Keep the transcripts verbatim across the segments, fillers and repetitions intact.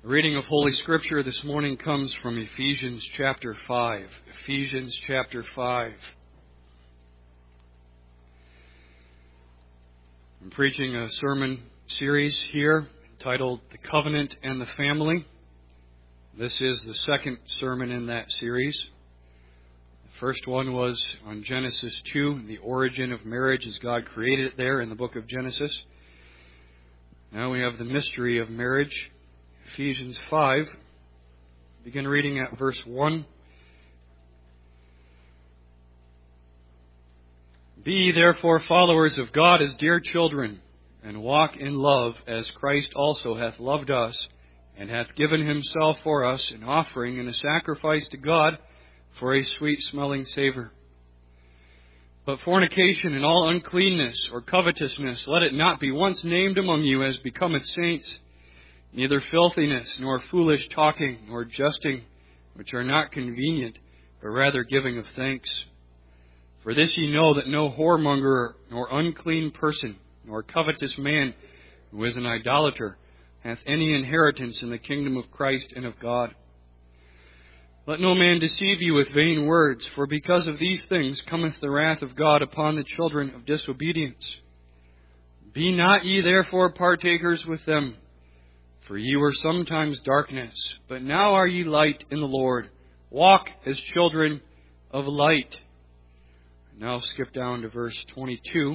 The reading of Holy Scripture this morning comes from Ephesians chapter five. Ephesians chapter five. I'm preaching a sermon series here entitled The Covenant and the Family. This is the second sermon in that series. The first one was on Genesis two, the origin of marriage as God created it there in the book of Genesis. Now we have the mystery of marriage. Ephesians five, begin reading at verse one. Be ye therefore followers of God as dear children, and walk in love, as Christ also hath loved us, and hath given himself for us an offering and a sacrifice to God for a sweet-smelling savour. But fornication and all uncleanness or covetousness, let it not be once named among you as becometh saints, neither filthiness, nor foolish talking, nor jesting, which are not convenient, but rather giving of thanks. For this ye know, that no whoremonger, nor unclean person, nor covetous man, who is an idolater, hath any inheritance in the kingdom of Christ and of God. Let no man deceive you with vain words, for because of these things cometh the wrath of God upon the children of disobedience. Be not ye therefore partakers with them. For ye were sometimes darkness, but now are ye light in the Lord. Walk as children of light. Now skip down to verse twenty-two.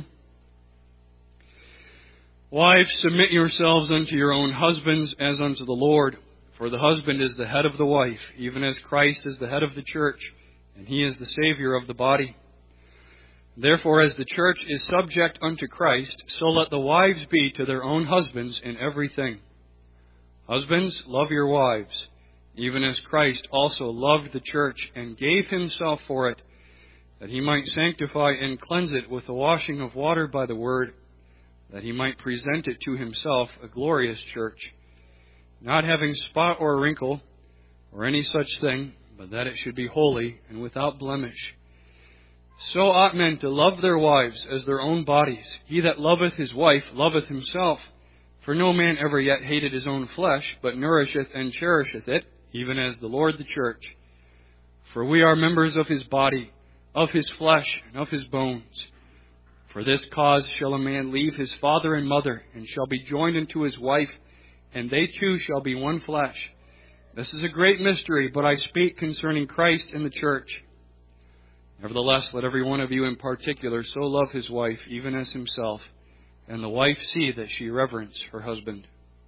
Wives, submit yourselves unto your own husbands as unto the Lord. For the husband is the head of the wife, even as Christ is the head of the church, and he is the Savior of the body. Therefore, as the church is subject unto Christ, so let the wives be to their own husbands in everything. Husbands, love your wives, even as Christ also loved the church and gave himself for it, that he might sanctify and cleanse it with the washing of water by the word, that he might present it to himself a glorious church, not having spot or wrinkle or any such thing, but that it should be holy and without blemish. So ought men to love their wives as their own bodies. He that loveth his wife loveth himself. For no man ever yet hated his own flesh, but nourisheth and cherisheth it, even as the Lord the church. For we are members of his body, of his flesh, and of his bones. For this cause shall a man leave his father and mother, and shall be joined unto his wife, and they two shall be one flesh. This is a great mystery, but I speak concerning Christ and the church. Nevertheless, let every one of you in particular so love his wife, even as himself, and the wife see that she reverence her husband.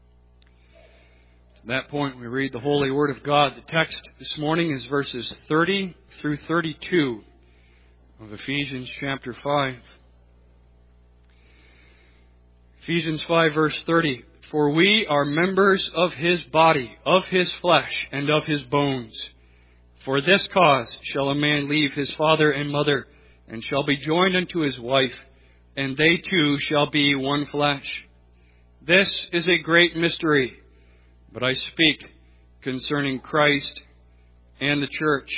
To that point, we read the Holy Word of God. The text this morning is verses thirty through thirty-two of Ephesians chapter five. Ephesians five, verse thirty. For we are members of his body, of his flesh, and of his bones. For this cause shall a man leave his father and mother, and shall be joined unto his wife, and they two shall be one flesh. This is a great mystery, but I speak concerning Christ and the church.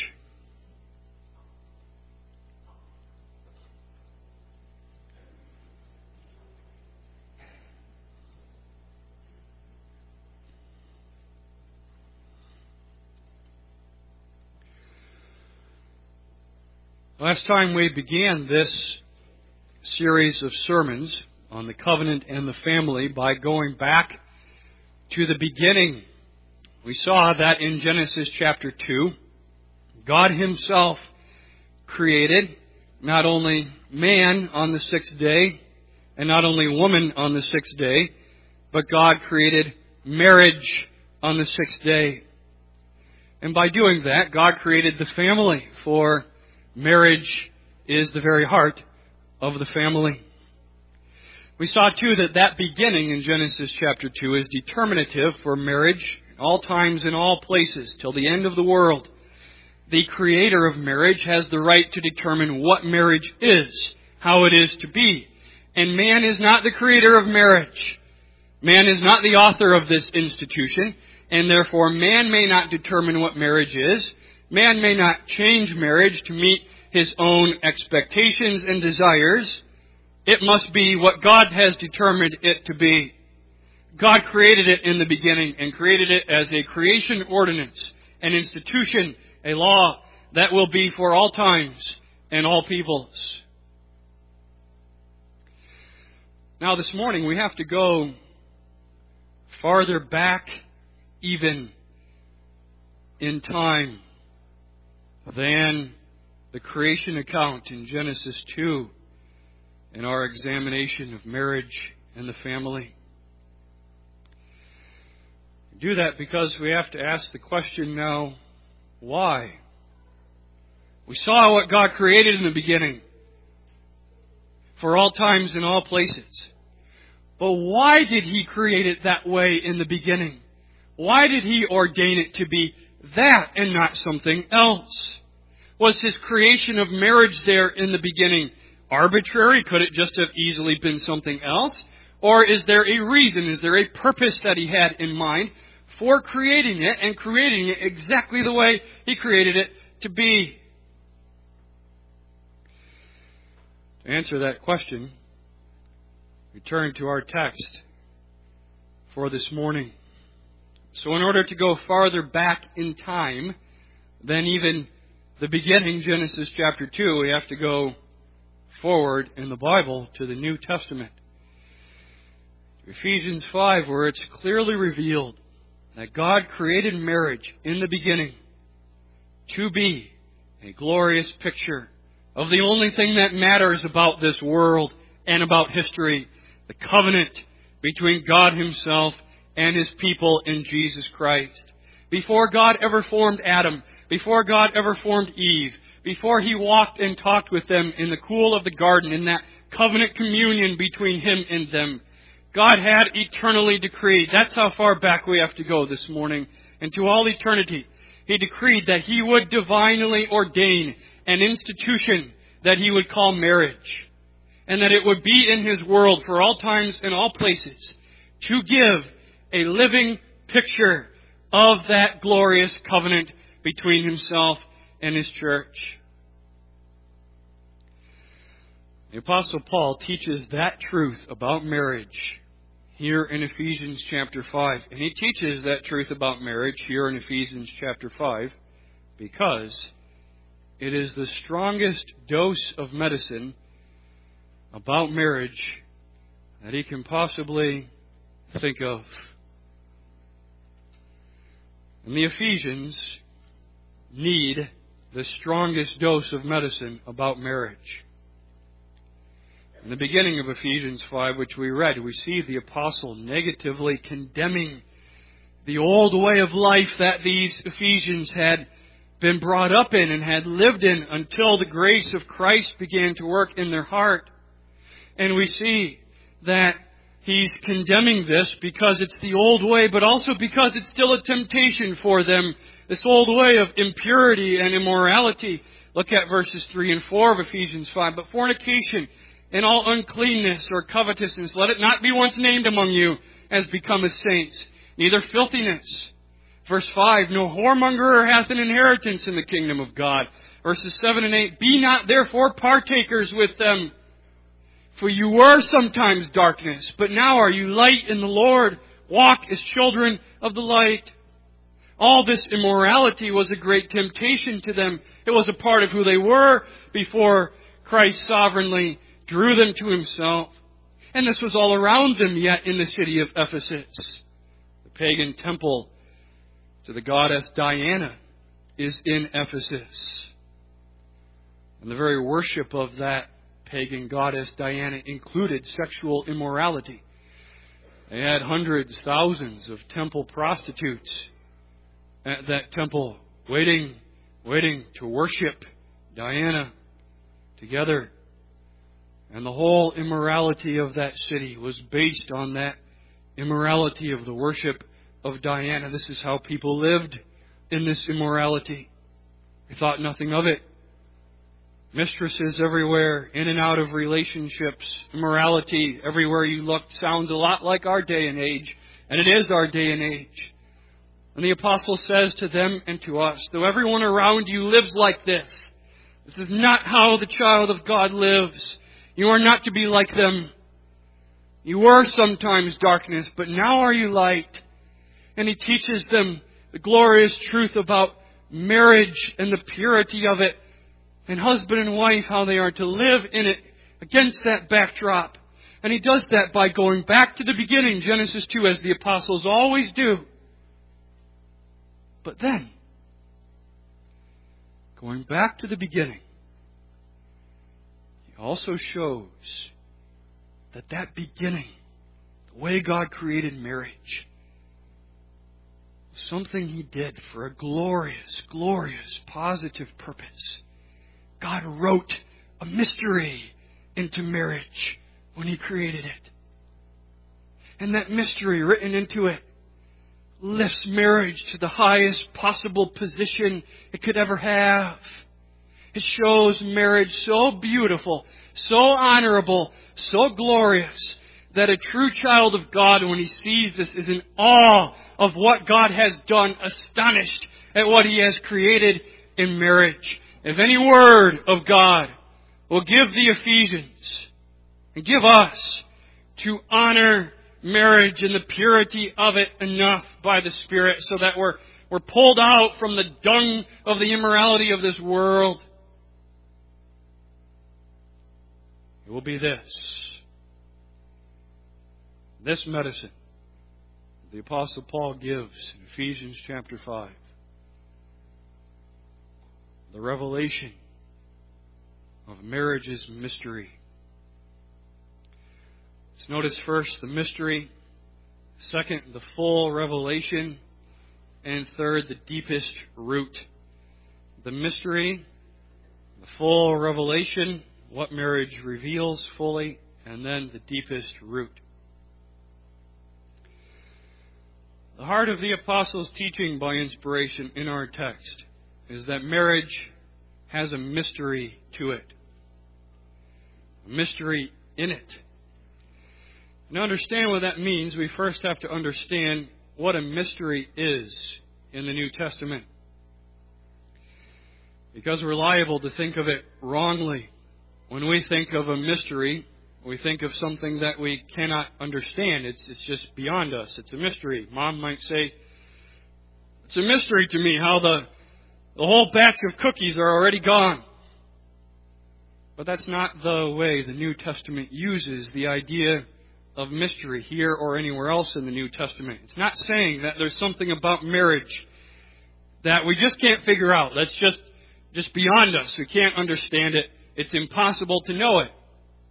Last time we began this series of sermons on the covenant and the family by going back to the beginning. We saw that in Genesis chapter two, God himself created not only man on the sixth day and not only woman on the sixth day, but God created marriage on the sixth day. And by doing that, God created the family, for marriage is the very heart of the family. We saw too that that beginning in Genesis chapter two is determinative for marriage in all times and all places till the end of the world. The creator of marriage has the right to determine what marriage is, how it is to be. And man is not the creator of marriage. Man is not the author of this institution, and therefore man may not determine what marriage is. Man may not change marriage to meet his own expectations and desires. It must be what God has determined it to be. God created it in the beginning and created it as a creation ordinance, an institution, a law that will be for all times and all peoples. Now this morning we have to go farther back even in time than the creation account in Genesis two in our examination of marriage and the family. We do that because we have to ask the question now, why? We saw what God created in the beginning for all times and all places. But why did He create it that way in the beginning? Why did He ordain it to be that and not something else? Was His creation of marriage there in the beginning arbitrary? Could it just have easily been something else? Or is there a reason, is there a purpose that He had in mind for creating it and creating it exactly the way He created it to be? To answer that question, we turn to our text for this morning. So in order to go farther back in time than even the beginning, Genesis chapter two, we have to go forward in the Bible to the New Testament. Ephesians five, where it's clearly revealed that God created marriage in the beginning to be a glorious picture of the only thing that matters about this world and about history, the covenant between God Himself and His people in Jesus Christ. Before God ever formed Adam, before God ever formed Eve, before He walked and talked with them in the cool of the garden, in that covenant communion between Him and them, God had eternally decreed, that's how far back we have to go this morning, and to all eternity, He decreed that He would divinely ordain an institution that He would call marriage, and that it would be in His world for all times and all places to give a living picture of that glorious covenant between Himself and His church. The Apostle Paul teaches that truth about marriage here in Ephesians chapter five. And he teaches that truth about marriage here in Ephesians chapter five because it is the strongest dose of medicine about marriage that he can possibly think of. And the Ephesians need the strongest dose of medicine about marriage. In the beginning of Ephesians five, which we read, we see the apostle negatively condemning the old way of life that these Ephesians had been brought up in and had lived in until the grace of Christ began to work in their heart. And we see that he's condemning this because it's the old way, but also because it's still a temptation for them, this old way of impurity and immorality. Look at verses three and four of Ephesians five. But fornication and all uncleanness or covetousness, let it not be once named among you as becometh saints, neither filthiness. Verse five, no whoremonger hath an inheritance in the kingdom of God. Verses seven and eight, be not therefore partakers with them. For you were sometimes darkness, but now are you light in the Lord. Walk as children of the light. All this immorality was a great temptation to them. It was a part of who they were before Christ sovereignly drew them to Himself. And this was all around them yet in the city of Ephesus. The pagan temple to the goddess Diana is in Ephesus. And the very worship of that pagan goddess Diana included sexual immorality. They had hundreds, thousands of temple prostitutes at that temple waiting, waiting to worship Diana together. And the whole immorality of that city was based on that immorality of the worship of Diana. This is how people lived in this immorality. They thought nothing of it. Mistresses everywhere, in and out of relationships, immorality everywhere you look. Sounds a lot like our day and age, and it is our day and age. And the apostle says to them and to us, though everyone around you lives like this, this is not how the child of God lives. You are not to be like them. You were sometimes darkness, but now are you light. And He teaches them the glorious truth about marriage and the purity of it, and husband and wife, how they are to live in it against that backdrop. And He does that by going back to the beginning, Genesis two, as the apostles always do. But then, going back to the beginning, He also shows that that beginning, the way God created marriage, was something He did for a glorious, glorious, positive purpose. God wrote a mystery into marriage when He created it. And that mystery written into it lifts marriage to the highest possible position it could ever have. It shows marriage so beautiful, so honorable, so glorious, that a true child of God, when he sees this, is in awe of what God has done, astonished at what He has created in marriage. If any word of God will give the Ephesians and give us to honor marriage and the purity of it enough by the Spirit, so that we're, we're pulled out from the dung of the immorality of this world, it will be this. This medicine the Apostle Paul gives in Ephesians chapter five. The revelation of marriage's mystery. Let's notice first the mystery, second the full revelation, and third the deepest root. The mystery, the full revelation, what marriage reveals fully, and then the deepest root. The heart of the Apostles' teaching by inspiration in our text is that marriage has a mystery to it. A mystery in it. And to understand what that means, we first have to understand what a mystery is in the New Testament. Because we're liable to think of it wrongly. When we think of a mystery, we think of something that we cannot understand. It's, it's just beyond us. It's a mystery. Mom might say, it's a mystery to me how the, the whole batch of cookies are already gone. But that's not the way the New Testament uses the idea of mystery here or anywhere else in the New Testament. It's not saying that there's something about marriage that we just can't figure out. That's just, just beyond us. We can't understand it. It's impossible to know it.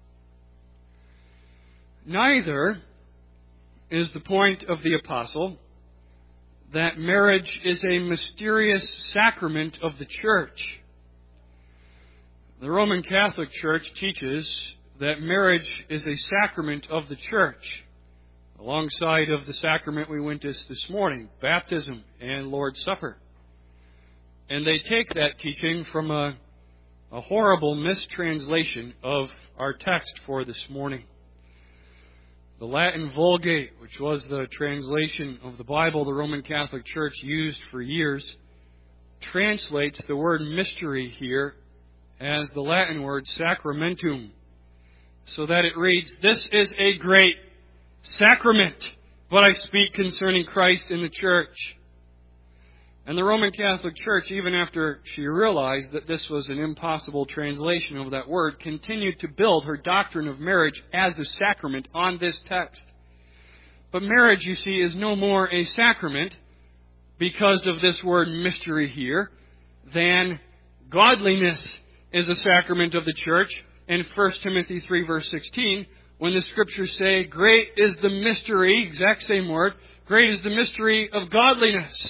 Neither is the point of the apostle that marriage is a mysterious sacrament of the church. The Roman Catholic Church teaches that marriage is a sacrament of the church, alongside of the sacrament we went to this morning, baptism and Lord's Supper. And they take that teaching from a, a horrible mistranslation of our text for this morning. The Latin Vulgate, which was the translation of the Bible the Roman Catholic Church used for years, translates the word mystery here as the Latin word sacramentum, so that it reads, "This is a great sacrament, what I speak concerning Christ in the church." And the Roman Catholic Church, even after she realized that this was an impossible translation of that word, continued to build her doctrine of marriage as a sacrament on this text. But marriage, you see, is no more a sacrament because of this word mystery here than godliness is a sacrament of the church. In First Timothy three verse sixteen, when the Scriptures say, "Great is the mystery," exact same word, "great is the mystery of godliness."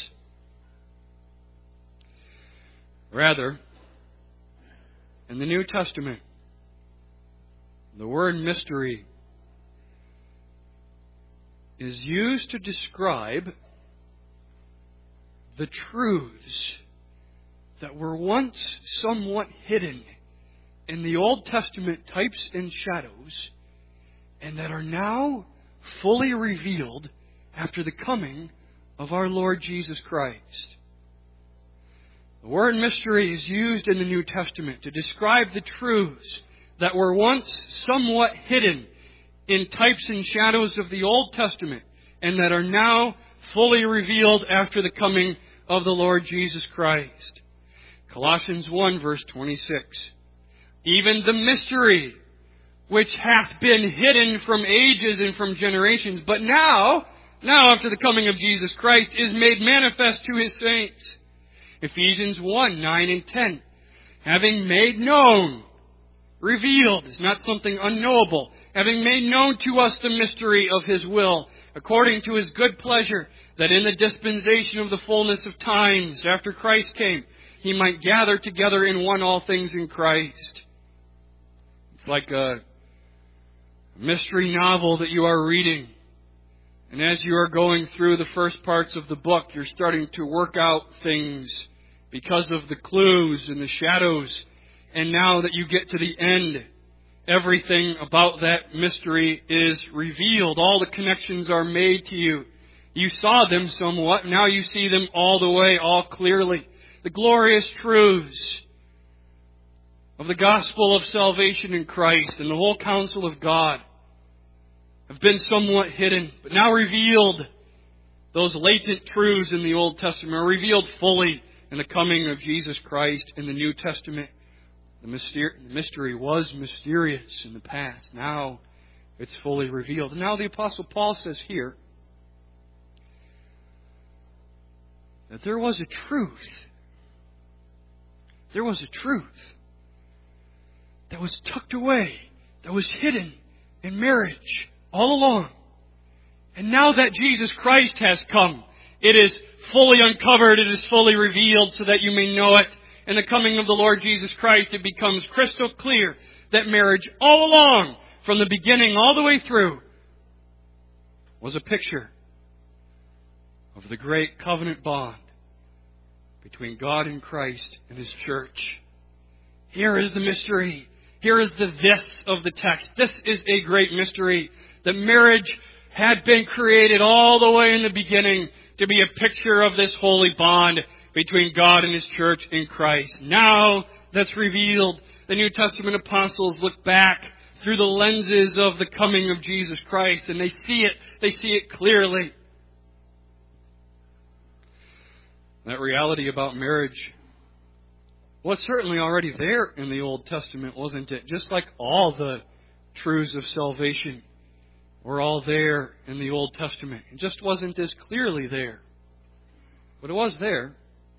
Rather, in the New Testament, the word mystery is used to describe the truths that were once somewhat hidden in the Old Testament types and shadows, and that are now fully revealed after the coming of our Lord Jesus Christ. The word mystery is used in the New Testament to describe the truths that were once somewhat hidden in types and shadows of the Old Testament, and that are now fully revealed after the coming of the Lord Jesus Christ. Colossians one, verse twenty-six. Even the mystery which hath been hidden from ages and from generations, but now, now after the coming of Jesus Christ, is made manifest to His saints. Ephesians one, nine and ten. Having made known, revealed is not something unknowable. Having made known to us the mystery of His will, according to His good pleasure, that in the dispensation of the fullness of times, after Christ came, He might gather together in one all things in Christ. It's like a mystery novel that you are reading. And as you are going through the first parts of the book, you're starting to work out things because of the clues and the shadows. And now that you get to the end, everything about that mystery is revealed. All the connections are made to you. You saw them somewhat. Now you see them all the way, all clearly. The glorious truths of the gospel of salvation in Christ and the whole counsel of God have been somewhat hidden, but now revealed. Those latent truths in the Old Testament are revealed fully in the coming of Jesus Christ in the New Testament. The mystery was mysterious in the past. Now it's fully revealed. And now the Apostle Paul says here that there was a truth. There was a truth that was tucked away, that was hidden in marriage all along. And now that Jesus Christ has come, it is fully uncovered, it is fully revealed so that you may know it. In the coming of the Lord Jesus Christ, it becomes crystal clear that marriage all along, from the beginning all the way through, was a picture of the great covenant bond between God and Christ and His church. Here is the mystery. Here is the this of the text. This is a great mystery. That marriage had been created all the way in the beginning to be a picture of this holy bond between God and His church in Christ. Now that's revealed. The New Testament apostles look back through the lenses of the coming of Jesus Christ, and they see it. They see it clearly. That reality about marriage was certainly already there in the Old Testament, wasn't it? Just like all the truths of salvation were all there in the Old Testament. It just wasn't as clearly there. But it was there.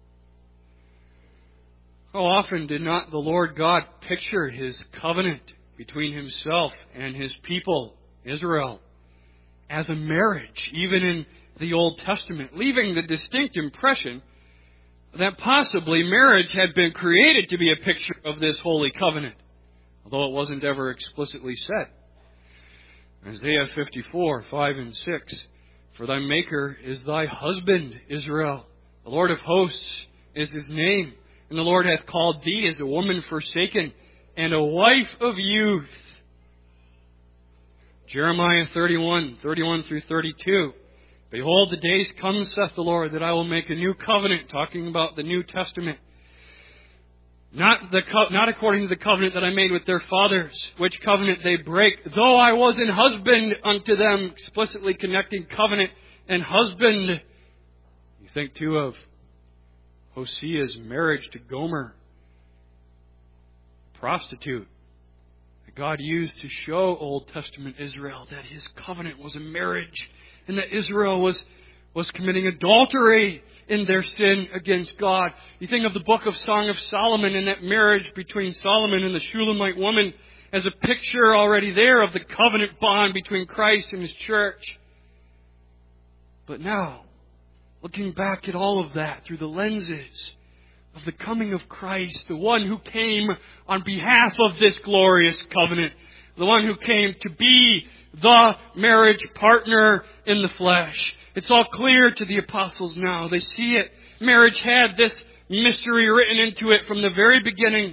How often did not the Lord God picture His covenant between Himself and His people, Israel, as a marriage, even in the Old Testament, leaving the distinct impression that possibly marriage had been created to be a picture of this holy covenant, although it wasn't ever explicitly said. Isaiah fifty-four, five and six, for thy Maker is thy husband, Israel. The Lord of hosts is His name. And the Lord hath called thee as a woman forsaken, and a wife of youth. Jeremiah thirty-one, thirty-one through thirty-two. Behold, the days come, saith the Lord, that I will make a new covenant, talking about the New Testament. Not the co- not according to the covenant that I made with their fathers, which covenant they break, though I was an husband unto them, explicitly connecting covenant and husband. You think too of Hosea's marriage to Gomer, prostitute, that God used to show Old Testament Israel that His covenant was a marriage, and that Israel was, was committing adultery in their sin against God. You think of the book of Song of Solomon and that marriage between Solomon and the Shulamite woman as a picture already there of the covenant bond between Christ and His church. But now, looking back at all of that through the lenses of the coming of Christ, the one who came on behalf of this glorious covenant, the one who came to be the marriage partner in the flesh. It's all clear to the apostles now. They see it. Marriage had this mystery written into it from the very beginning.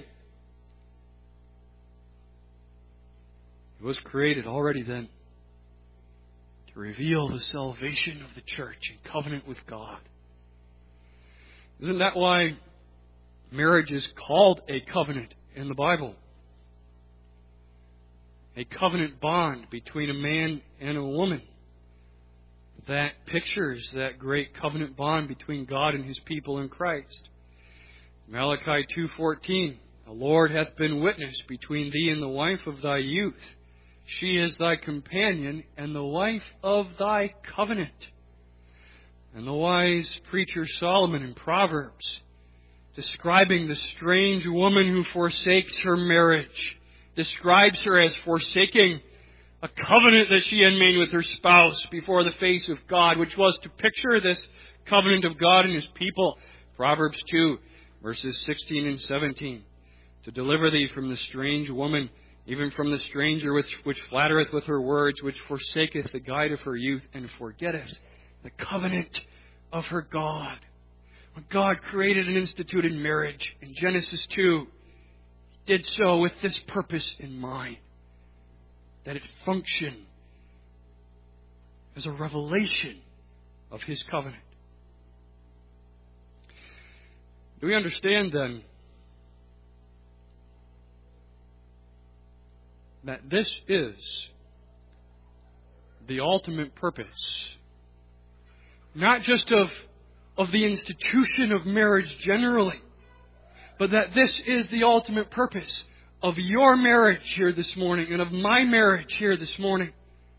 It was created already then to reveal the salvation of the church in covenant with God. Isn't that why marriage is called a covenant in the Bible? a covenant bond between a man and a woman that pictures that great covenant bond between God and His people in Christ. Malachi two fourteen, the Lord hath been witness between thee and the wife of thy youth. She is thy companion and the wife of thy covenant. And the wise preacher Solomon in Proverbs, describing the strange woman who forsakes her marriage, describes her as forsaking a covenant that she had made with her spouse before the face of God, which was to picture this covenant of God and His people. Proverbs two, verses sixteen and seventeen. To deliver thee from the strange woman, even from the stranger which, which flattereth with her words, which forsaketh the guide of her youth, and forgetteth the covenant of her God. When God created and instituted marriage in Genesis two, He did so with this purpose in mind, that it function as a revelation of His covenant. Do we understand then that this is the ultimate purpose, not just of, of the institution of marriage generally, but that this is the ultimate purpose of your marriage here this morning and of my marriage here this morning?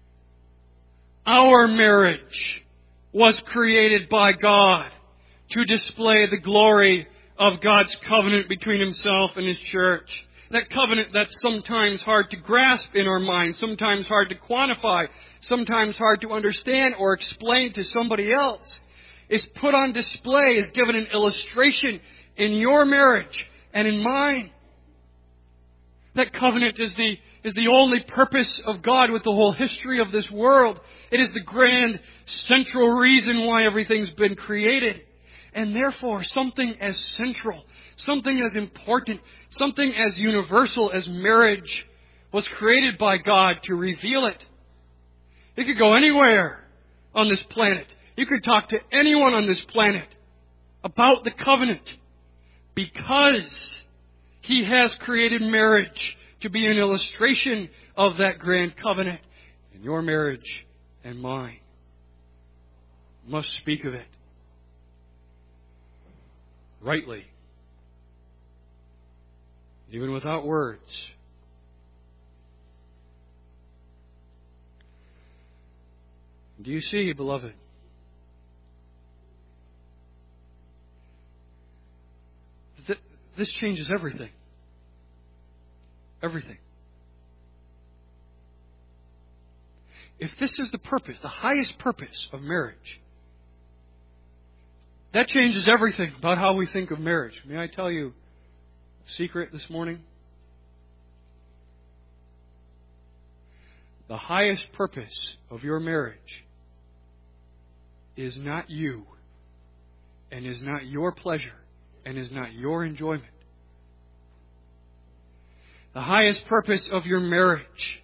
Our marriage was created by God to display the glory of God's covenant between Himself and His church. That covenant that's sometimes hard to grasp in our minds, sometimes hard to quantify, sometimes hard to understand or explain to somebody else, is put on display, is given an illustration in your marriage and in mine. That covenant is the, is the only purpose of God with the whole history of this world. It is the grand central reason why everything's been created. And therefore, something as central, something as important, something as universal as marriage was created by God to reveal it. It could go anywhere on this planet. You could talk to anyone on this planet about the covenant, because He has created marriage to be an illustration of that grand covenant. And your marriage and mine must speak of it rightly, even without words. Do you see, beloved? Th- this changes everything. Everything. If this is the purpose, the highest purpose of marriage, that changes everything about how we think of marriage. May I tell you a secret this morning? The highest purpose of your marriage is not you, and is not your pleasure, and is not your enjoyment. The highest purpose of your marriage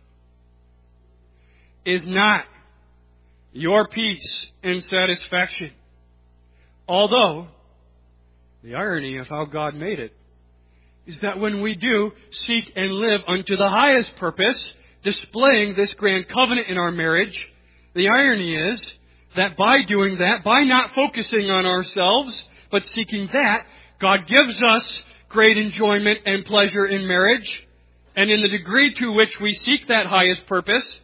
is not your peace and satisfaction. Although, the irony of how God made it is that when we do seek and live unto the highest purpose, displaying this grand covenant in our marriage, the irony is that by doing that, by not focusing on ourselves, but seeking that, God gives us great enjoyment and pleasure in marriage. And in the degree to which we seek that highest purpose,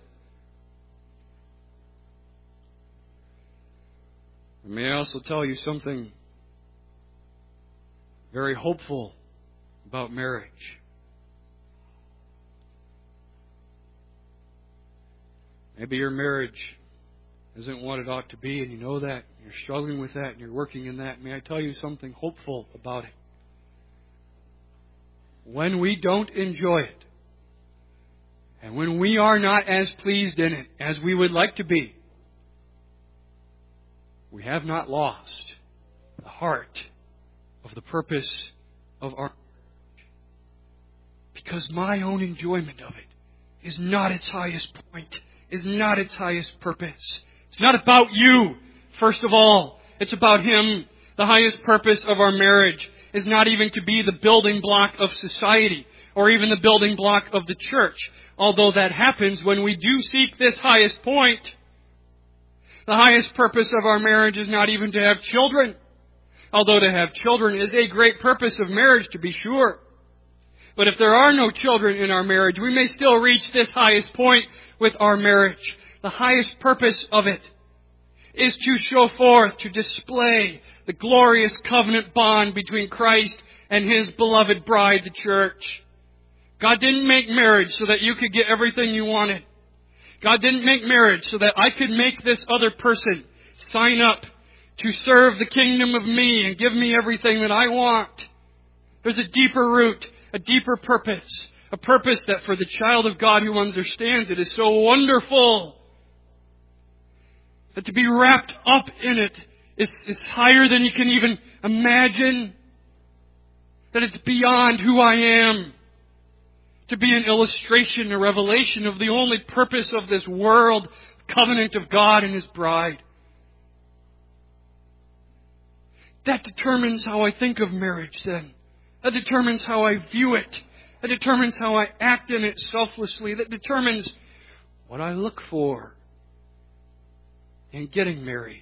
may I also tell you something very hopeful about marriage. Maybe your marriage isn't what it ought to be, and you know that, and you're struggling with that, and you're working in that. May I tell you something hopeful about it? When we don't enjoy it, and when we are not as pleased in it as we would like to be, we have not lost the heart of the purpose of our marriage. Because my own enjoyment of it is not its highest point, is not its highest purpose. It's not about you, first of all. It's about Him. The highest purpose of our marriage is not even to be the building block of society, or even the building block of the church. Although that happens when we do seek this highest point. The highest purpose of our marriage is not even to have children. Although to have children is a great purpose of marriage, to be sure. But if there are no children in our marriage, we may still reach this highest point with our marriage. The highest purpose of it is to show forth, to display the glorious covenant bond between Christ and His beloved bride, the church. God didn't make marriage so that you could get everything you wanted. God didn't make marriage so that I could make this other person sign up to serve the kingdom of me and give me everything that I want. There's a deeper root, a deeper purpose, a purpose that for the child of God who understands it is so wonderful that to be wrapped up in it is, is higher than you can even imagine, that it's beyond who I am. To be an illustration, a revelation of the only purpose of this world, covenant of God and His bride. That determines how I think of marriage then. That determines how I view it. That determines how I act in it selflessly. That determines what I look for in getting married.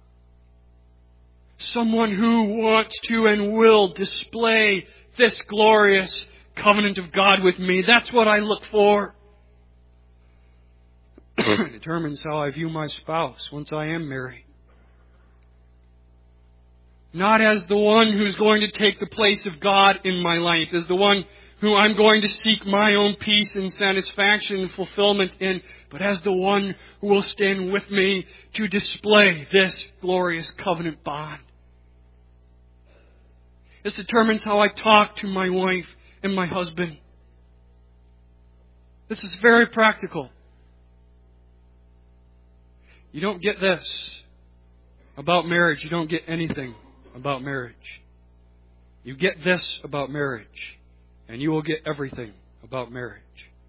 Someone who wants to and will display this glorious covenant of God with me. That's what I look for. It determines how I view my spouse once I am married. Not as the one who's going to take the place of God in my life, as the one who I'm going to seek my own peace and satisfaction and fulfillment in, but as the one who will stand with me to display this glorious covenant bond. This determines how I talk to my wife and my husband. This is very practical. You don't get this about marriage. You don't get anything about marriage. You get this about marriage, and you will get everything about marriage.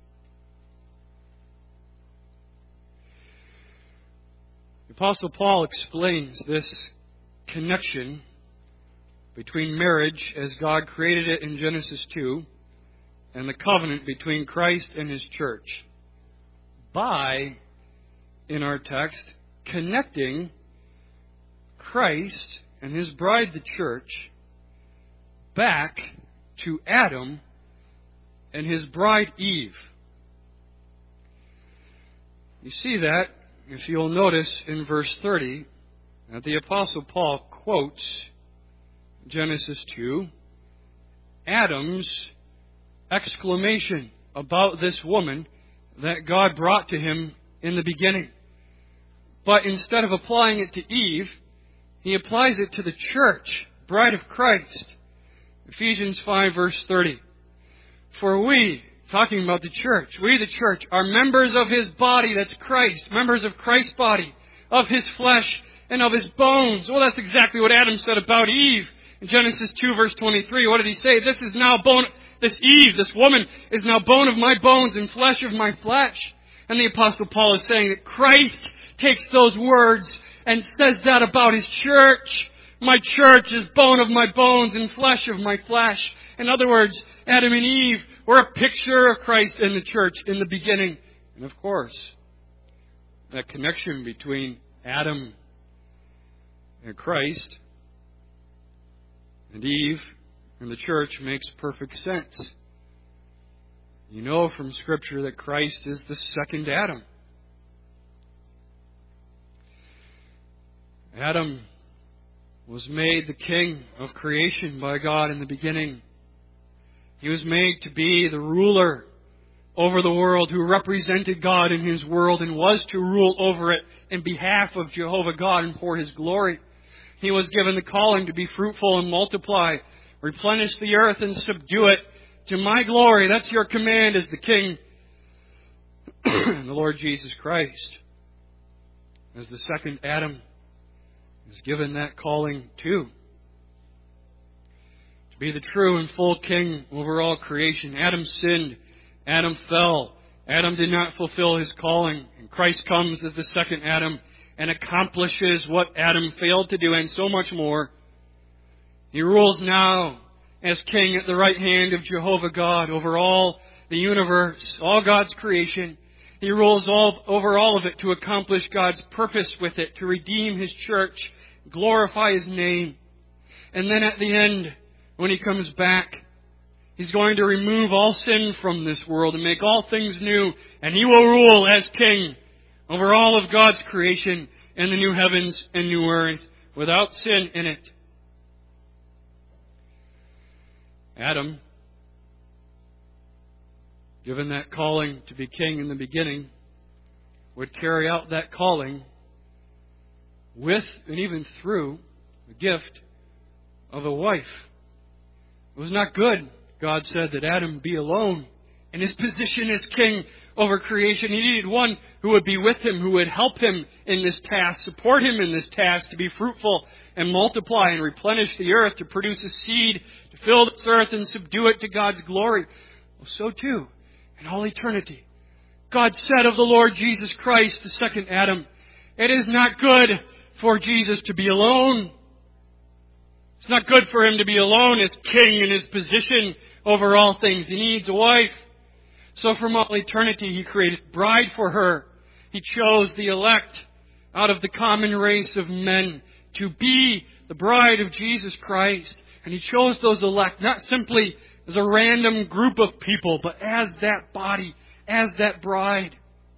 The Apostle Paul explains this connection between marriage as God created it in Genesis two and the covenant between Christ and His church by, in our text, connecting Christ and His bride, the church, back to Adam and his bride, Eve. You see that, if you'll notice in verse thirty, that the Apostle Paul quotes Genesis two, Adam's exclamation about this woman that God brought to him in the beginning. But instead of applying it to Eve, he applies it to the church, bride of Christ. Ephesians five, verse thirty. For we, talking about the church, we the church, are members of His body, that's Christ, members of Christ's body, of His flesh and of His bones. Well, that's exactly what Adam said about Eve. In Genesis two, verse twenty-three, what did he say? This is now bone, this Eve, this woman, is now bone of my bones and flesh of my flesh. And the Apostle Paul is saying that Christ takes those words and says that about His church. My church is bone of my bones and flesh of my flesh. In other words, Adam and Eve were a picture of Christ and the church in the beginning. And of course, that connection between Adam and Christ and Eve and the church makes perfect sense. You know from Scripture that Christ is the second Adam. Adam was made the king of creation by God in the beginning. He was made to be the ruler over the world, who represented God in His world and was to rule over it in behalf of Jehovah God and for His glory. He was given the calling to be fruitful and multiply, replenish the earth and subdue it to my glory. That's your command as the King, the Lord Jesus Christ, as the second Adam, is given that calling too. To be the true and full king over all creation. Adam sinned. Adam fell. Adam did not fulfill his calling. And Christ comes as the second Adam and accomplishes what Adam failed to do and so much more. He rules now as king at the right hand of Jehovah God over all the universe, all God's creation. He rules all, over all of it to accomplish God's purpose with it, to redeem His church, glorify His name. And then at the end, when He comes back, He's going to remove all sin from this world and make all things new. And He will rule as king over all of God's creation in the new heavens and new earth without sin in it. Adam, given that calling to be king in the beginning, would carry out that calling with and even through the gift of a wife. It was not good, God said, that Adam be alone in his position as king over creation. He needed one who would be with him, who would help him in this task, support him in this task, to be fruitful and multiply and replenish the earth, to produce a seed, to fill this earth and subdue it to God's glory. Well, so too, in all eternity, God said of the Lord Jesus Christ, the second Adam, it is not good for Jesus to be alone. It's not good for Him to be alone as king in His position over all things. He needs a wife. So from all eternity He created a bride for her. He chose the elect out of the common race of men to be the bride of Jesus Christ. And He chose those elect not simply as a random group of people, but as that body, as that bride.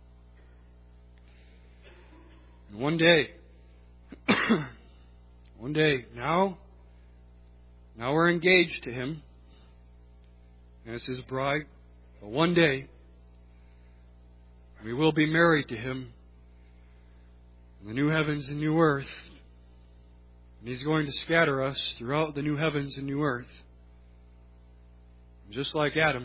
And one day, one day, now, now we're engaged to Him as His bride. But one day, we will be married to Him in the new heavens and new earth. And He's going to scatter us throughout the new heavens and new earth. And just like Adam,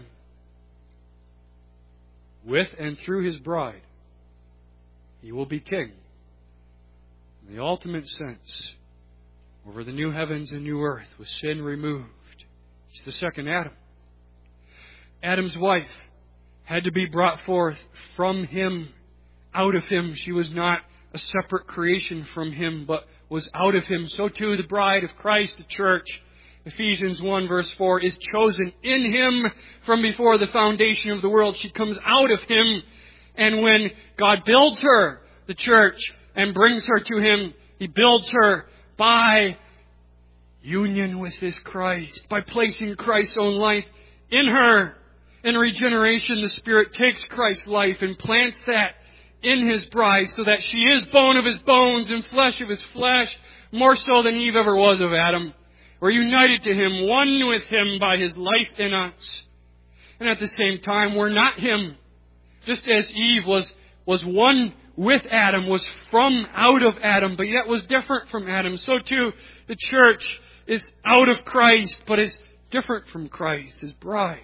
with and through His bride, He will be king in the ultimate sense over the new heavens and new earth with sin removed. He's the second Adam. Adam's wife had to be brought forth from him, out of him. She was not a separate creation from him, but was out of him. So too the bride of Christ, the church, Ephesians one verse four, is chosen in Him from before the foundation of the world. She comes out of Him. And when God builds her, the church, and brings her to Him, He builds her by union with His Christ, by placing Christ's own life in her. In regeneration, the Spirit takes Christ's life and plants that in His bride so that she is bone of His bones and flesh of His flesh, more so than Eve ever was of Adam. We're united to Him, one with Him by His life in us. And at the same time, we're not Him. Just as Eve was, was one with Adam, was from out of Adam, but yet was different from Adam, so too the church is out of Christ, but is different from Christ, His bride.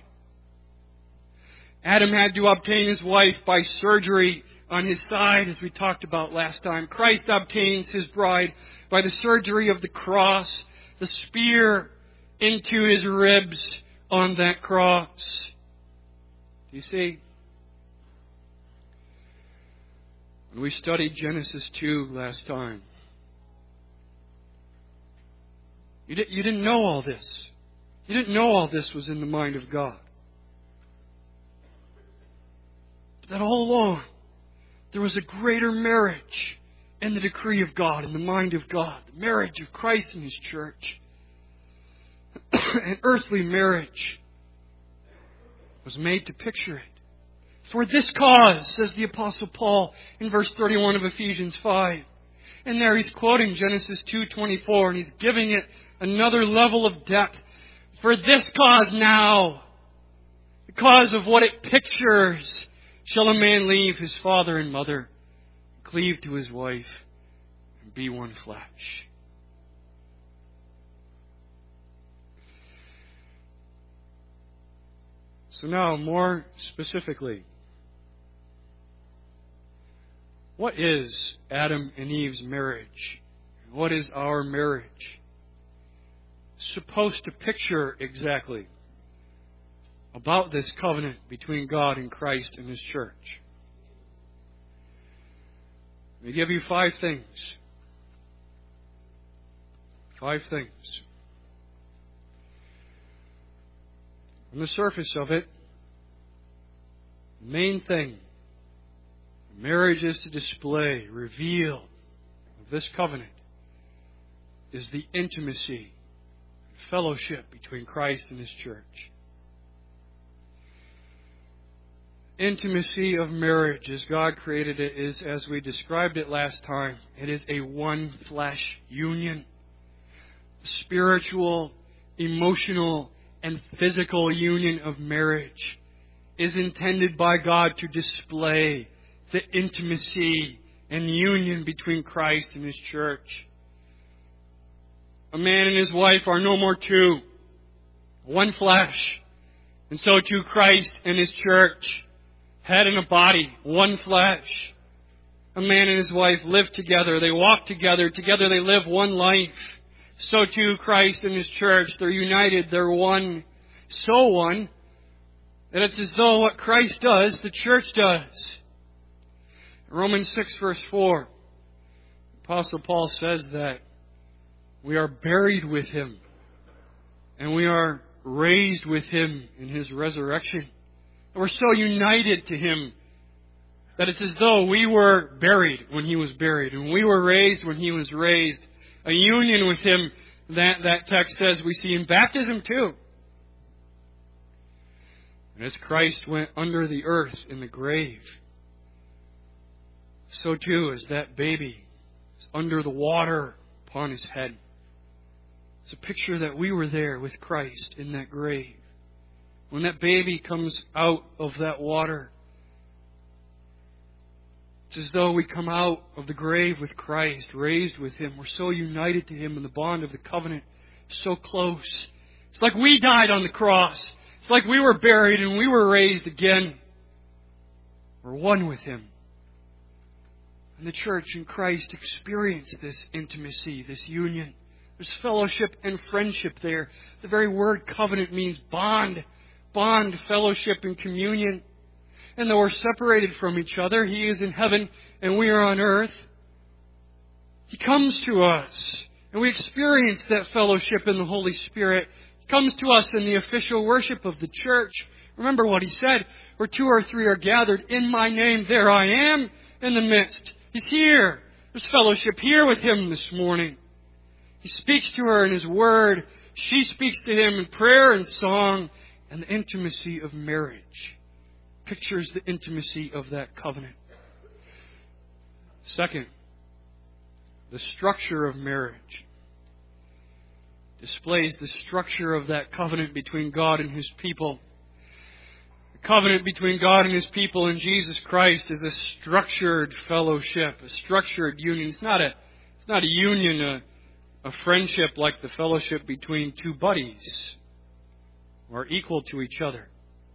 Adam had to obtain his wife by surgery on his side, as we talked about last time. Christ obtains His bride by the surgery of the cross, the spear into His ribs on that cross. Do you see? When we studied Genesis two last time, you, di- you didn't know all this. You didn't know all this was in the mind of God. That all along, there was a greater marriage in the decree of God, in the mind of God. The marriage of Christ and His church. An earthly marriage was made to picture it. For this cause, says the Apostle Paul in verse thirty-one of Ephesians five. And there he's quoting Genesis two twenty-four, and he's giving it another level of depth. For this cause now, because of what it pictures, shall a man leave his father and mother, cleave to his wife, and be one flesh. So now, more specifically, what is Adam and Eve's marriage? What is our marriage supposed to picture exactly about this covenant between God and Christ and His church? Let me give you five things. Five things. On the surface of it, the main thing marriage is to display, reveal of this covenant is the intimacy, fellowship between Christ and His church. Intimacy of marriage, as God created it, is, as we described it last time, it is a one flesh union. Spiritual, emotional, and physical union of marriage is intended by God to display the intimacy and union between Christ and His church. A man and his wife are no more two, one flesh. And so too Christ and His church, head and a body, one flesh. A man and his wife live together, they walk together, together they live one life. So too Christ and His church, they're united, they're one. So one, that it's as though what Christ does, the church does. Romans six verse four, Apostle Paul says that we are buried with Him and we are raised with Him in His resurrection. And we're so united to Him that it's as though we were buried when He was buried and we were raised when He was raised. A union with Him that that text says we see in baptism too. And as Christ went under the earth in the grave, so too as that baby is under the water upon His head. It's a picture that we were there with Christ in that grave. When that baby comes out of that water, it's as though we come out of the grave with Christ, raised with Him. We're so united to Him in the bond of the covenant, so close. It's like we died on the cross. It's like we were buried and we were raised again. We're one with Him. And the church in Christ experience this intimacy, this union. There's fellowship and friendship there. The very word covenant means bond. Bond, fellowship, and communion. And though we're separated from each other, He is in heaven and we are on earth, He comes to us. And we experience that fellowship in the Holy Spirit. He comes to us in the official worship of the church. Remember what He said, where two or three are gathered in My name, there I am in the midst. He's here. There's fellowship here with Him this morning. He speaks to her in His Word. She speaks to Him in prayer and song. And the intimacy of marriage pictures the intimacy of that covenant. Second, the structure of marriage displays the structure of that covenant between God and His people. The covenant between God and His people and Jesus Christ is a structured fellowship, a structured union. It's not a, it's not a union, a, a friendship like the fellowship between two buddies who are equal to each other.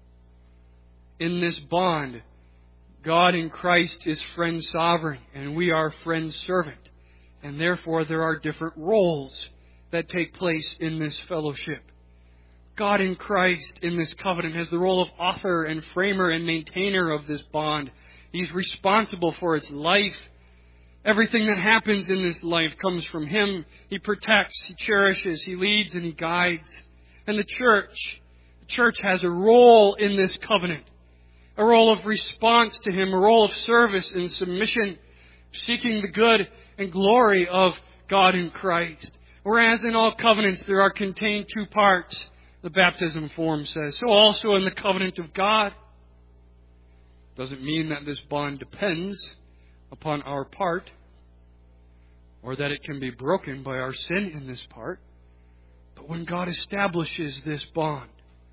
In this bond, God in Christ is friend sovereign and we are friend servant. And therefore there are different roles that take place in this fellowship. God in Christ in this covenant has the role of author and framer and maintainer of this bond. He's responsible for its life. Everything that happens in this life comes from Him. He protects, He cherishes, He leads, and He guides. And the church, the church has a role in this covenant. A role of response to Him, a role of service and submission, seeking the good and glory of God in Christ. Whereas in all covenants there are contained two parts, the baptism form says. So also in the covenant of God. Doesn't mean that this bond depends upon our part, or that it can be broken by our sin in this part. But when God establishes this bond,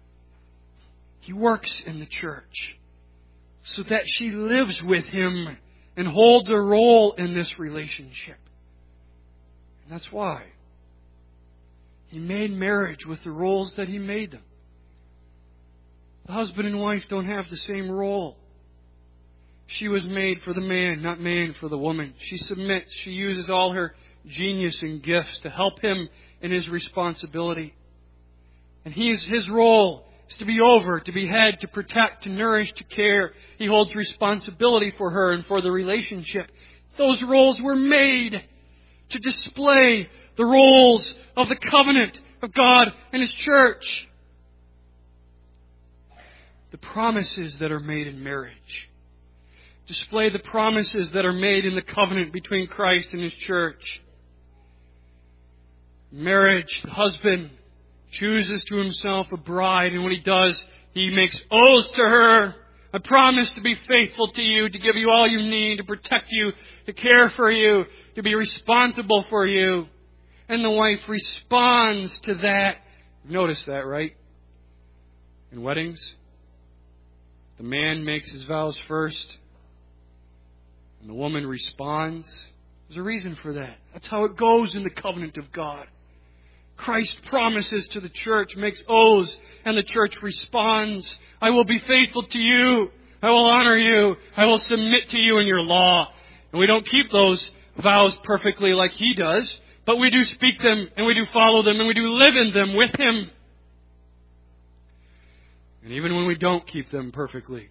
He works in the church so that she lives with Him and holds a role in this relationship. And that's why He made marriage with the roles that He made them. The husband and wife don't have the same role. She was made for the man, not man for the woman. She submits. She uses all her genius and gifts to help him in his responsibility. And he's, his role is to be over, to be head, to protect, to nourish, to care. He holds responsibility for her and for the relationship. Those roles were made to display the roles of the covenant of God and His church. the promises that are made in marriage. Display the promises that are made in the covenant between Christ and His church. Marriage, the husband chooses to himself a bride, and when he does, he makes oaths to her. I promise to be faithful to you, to give you all you need, to protect you, to care for you, to be responsible for you. And the wife responds to that. Notice that, right? In weddings, the man makes his vows first, and the woman responds. There's a reason for that. That's how it goes in the covenant of God. Christ promises to the church, makes oaths, and the church responds. I will be faithful to you. I will honor you. I will submit to you in your law. And we don't keep those vows perfectly like He does, but we do speak them, and we do follow them, and we do live in them with Him. And even when we don't keep them perfectly,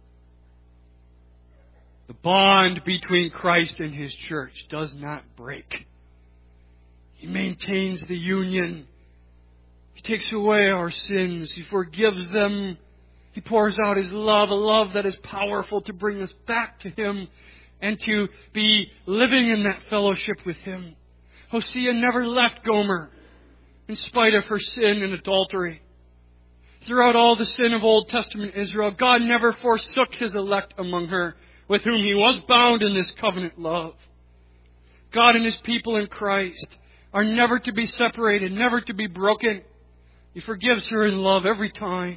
the bond between Christ and His church does not break. He maintains the union. He takes away our sins. He forgives them. He pours out His love, a love that is powerful to bring us back to Him and to be living in that fellowship with Him. Hosea never left Gomer in spite of her sin and adultery. Throughout all the sin of Old Testament Israel, God never forsook His elect among her, with whom He was bound in this covenant love. God and His people in Christ are never to be separated, never to be broken. He forgives her in love every time.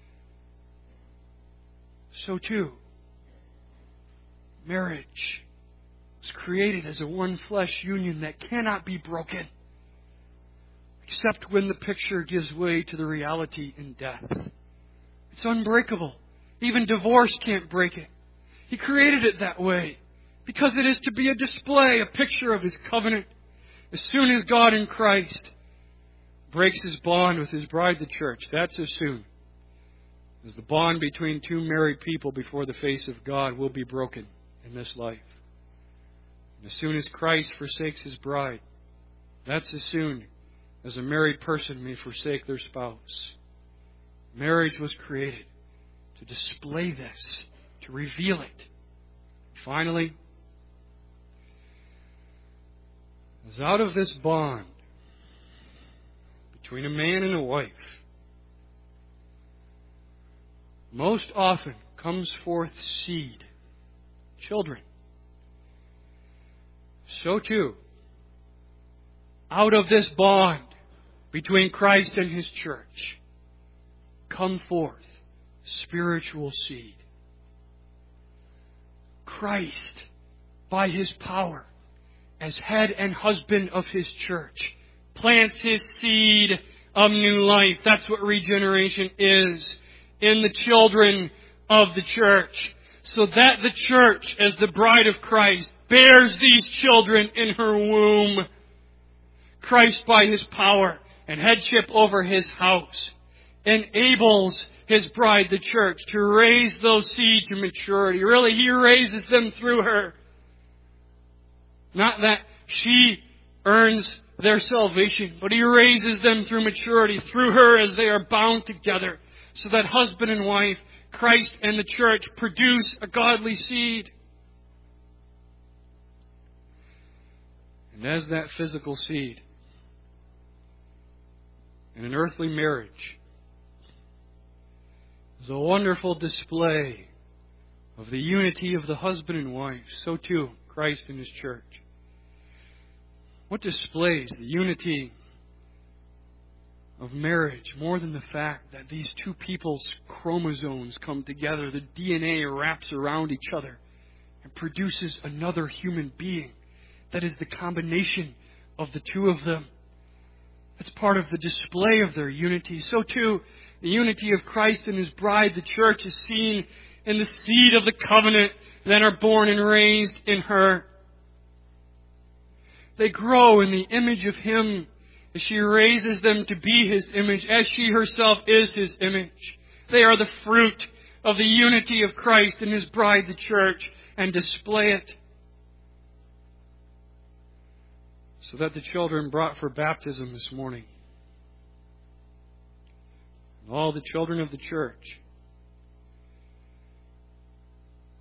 So too, marriage was created as a one-flesh union that cannot be broken, except when the picture gives way to the reality in death. It's unbreakable. Even divorce can't break it. He created it that way because it is to be a display, a picture of His covenant. As soon as God in Christ breaks His bond with His bride, the church, that's as soon as the bond between two married people before the face of God will be broken in this life. And as soon as Christ forsakes His bride, that's as soon as a married person may forsake their spouse. Marriage was created to display this, to reveal it. Finally, as out of this bond between a man and a wife, most often comes forth seed, children. So too, out of this bond between Christ and His church, come forth spiritual seed. Christ, by His power, as head and husband of His church, plants His seed of new life. That's what regeneration is in the children of the church. So that the church, as the bride of Christ, bears these children in her womb. Christ, by His power and headship over His house, enables His bride, the church, to raise those seed to maturity. Really, He raises them through her. Not that she earns their salvation, but He raises them through maturity, through her as they are bound together, so that husband and wife, Christ and the church, produce a godly seed. And as that physical seed in an earthly marriage is a wonderful display of the unity of the husband and wife, so too Christ and His church. What displays the unity of marriage more than the fact that these two people's chromosomes come together, the D N A wraps around each other and produces another human being that is the combination of the two of them. It's part of the display of their unity. So too, the unity of Christ and His bride, the church, is seen in the seed of the covenant that are born and raised in her. They grow in the image of Him as she raises them to be His image, as she herself is His image. They are the fruit of the unity of Christ and His bride, the church, and display it. So that the children brought for baptism this morning, and all the children of the church,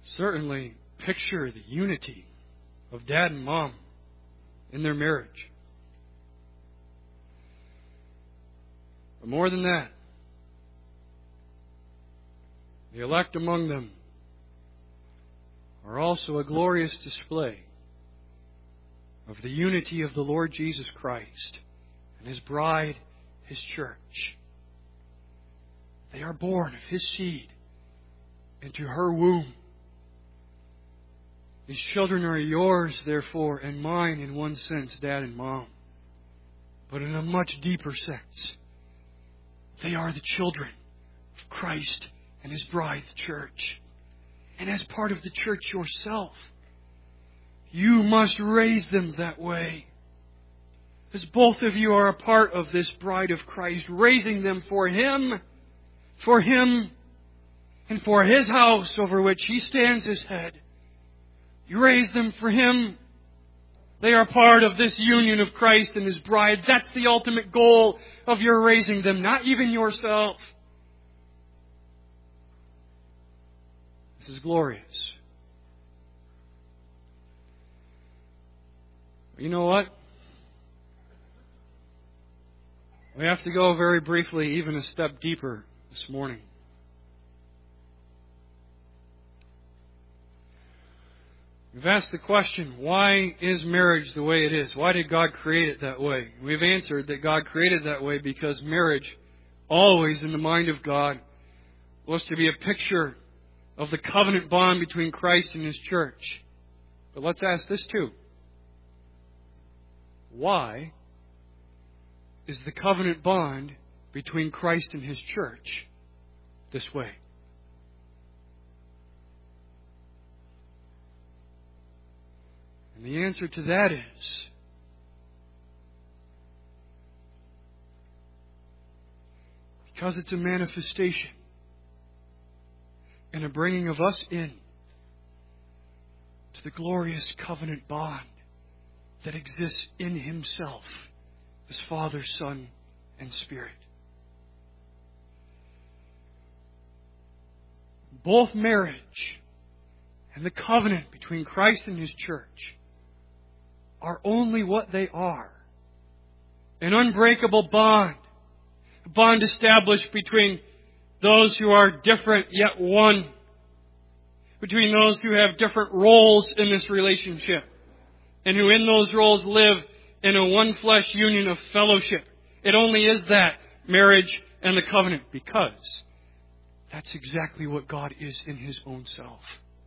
certainly picture the unity of dad and mom in their marriage. But more than that, the elect among them are also a glorious display of the unity of the Lord Jesus Christ and His bride, His church. They are born of His seed into her womb. These children are yours, therefore, and mine in one sense, dad and mom. But in a much deeper sense, they are the children of Christ and His bride, the church. And as part of the church yourself, you must raise them that way. As both of you are a part of this bride of Christ, raising them for Him, for Him, and for His house over which He stands His head. You raise them for Him. They are part of this union of Christ and His bride. That's the ultimate goal of your raising them, not even yourself. This is glorious. You know what? We have to go very briefly, even a step deeper this morning. We've asked the question, why is marriage the way it is? Why did God create it that way? We've answered that God created it that way because marriage, always in the mind of God, was to be a picture of the covenant bond between Christ and His church. But let's ask this too. Why is the covenant bond between Christ and His church this way? And the answer to that is because it's a manifestation and a bringing of us in to the glorious covenant bond that exists in Himself as Father, Son, and Spirit. Both marriage and the covenant between Christ and His church are only what they are. An unbreakable bond. A bond established between those who are different yet one. Between those who have different roles in this relationship. And who in those roles live in a one flesh union of fellowship. It only is that, marriage and the covenant, because that's exactly what God is in His own self.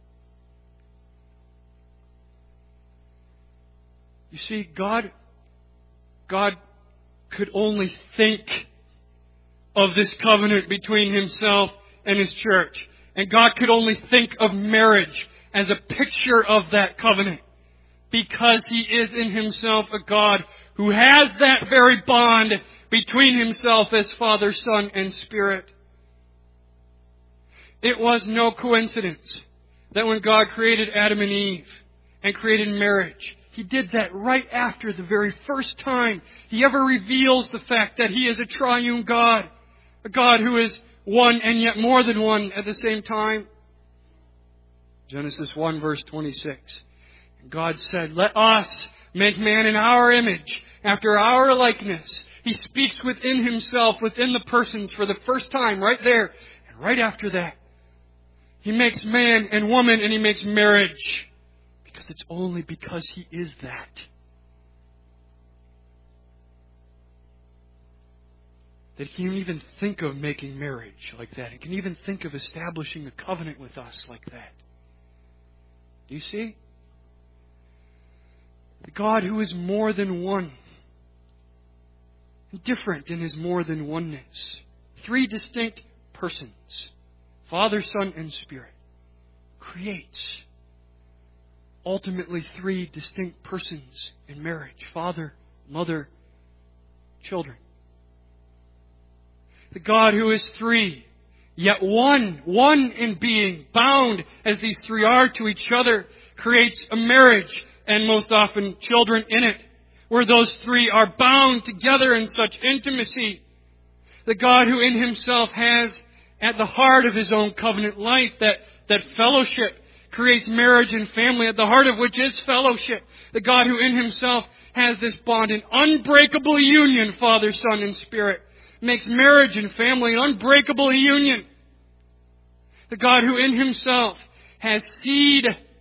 You see, God, God could only think of this covenant between Himself and His church. And God could only think of marriage as a picture of that covenant. Because He is in Himself a God who has that very bond between Himself as Father, Son, and Spirit. It was no coincidence that when God created Adam and Eve and created marriage, He did that right after the very first time He ever reveals the fact that He is a triune God. A God who is one and yet more than one at the same time. Genesis one verse twenty-six. God said, let us make man in our image, after our likeness. He speaks within Himself, within the persons for the first time right there. And right after that, He makes man and woman and He makes marriage. Because it's only because He is that. That He can even think of making marriage like that. He can even think of establishing a covenant with us like that. Do you see? The God who is more than one. Different in His more than oneness. Three distinct persons. Father, Son, and Spirit. Creates ultimately three distinct persons in marriage. Father, mother, children. The God who is three, yet one, one in being, bound as these three are to each other, creates a marriage and most often children in it, where those three are bound together in such intimacy. The God who in Himself has at the heart of His own covenant life that, that fellowship creates marriage and family, at the heart of which is fellowship. The God who in Himself has this bond, an unbreakable union, Father, Son, and Spirit, makes marriage and family an unbreakable union. The God who in Himself has seed,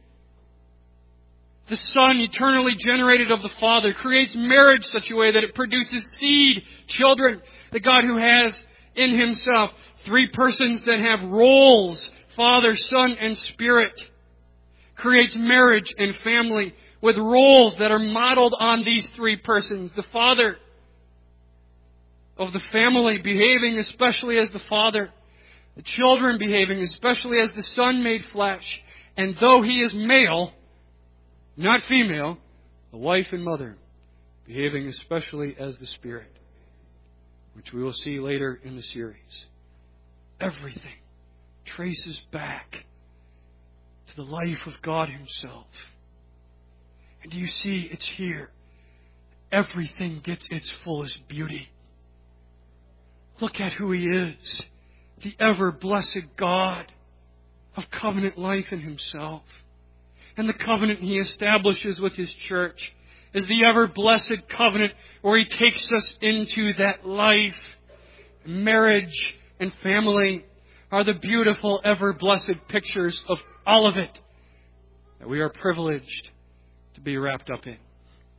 the Son eternally generated of the Father, creates marriage such a way that it produces seed, children. The God who has in Himself three persons that have roles, Father, Son, and Spirit, creates marriage and family with roles that are modeled on these three persons. The Father of the family behaving especially as the Father. The children behaving especially as the Son made flesh. And though He is male, not female, the wife and mother behaving especially as the Spirit, which we will see later in the series. Everything traces back to the life of God Himself. And do you see, it's here. Everything gets its fullest beauty. Look at who He is. The ever-blessed God of covenant life in Himself. And the covenant He establishes with His church is the ever-blessed covenant where He takes us into that life. Marriage and family are the beautiful, ever-blessed pictures of all of it that we are privileged to be wrapped up in.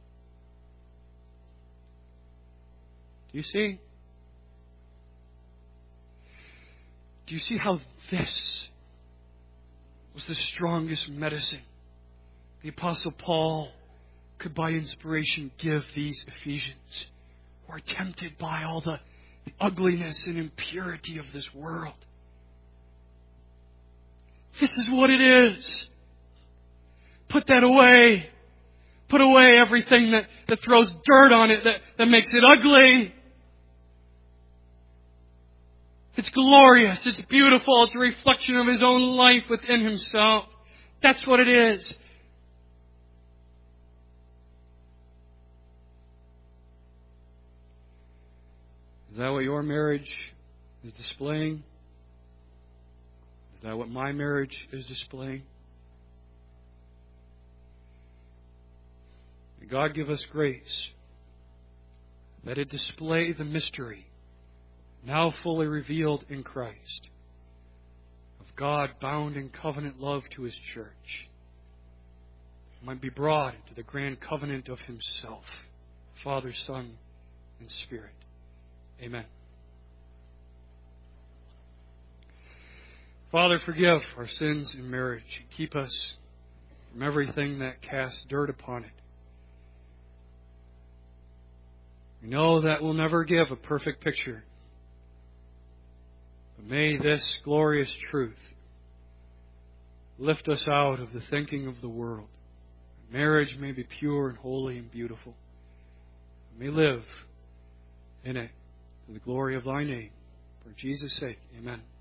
Do you see? Do you see how this was the strongest medicine the Apostle Paul could by inspiration give these Ephesians who are tempted by all the, the ugliness and impurity of this world? This is what it is. Put that away. Put away everything that, that throws dirt on it, that, that makes it ugly. It's glorious. It's beautiful. It's a reflection of His own life within Himself. That's what it is. Is that what your marriage is displaying? Is that what my marriage is displaying? May God give us grace that it display the mystery now fully revealed in Christ of God bound in covenant love to His church. It might be brought into the grand covenant of Himself, Father, Son, and Spirit. Amen. Father, forgive our sins in marriage. Keep us from everything that casts dirt upon it. We know that we'll never give a perfect picture. But may this glorious truth lift us out of the thinking of the world. Marriage may be pure and holy and beautiful. We may live in it to the glory of Thy name. For Jesus' sake, amen.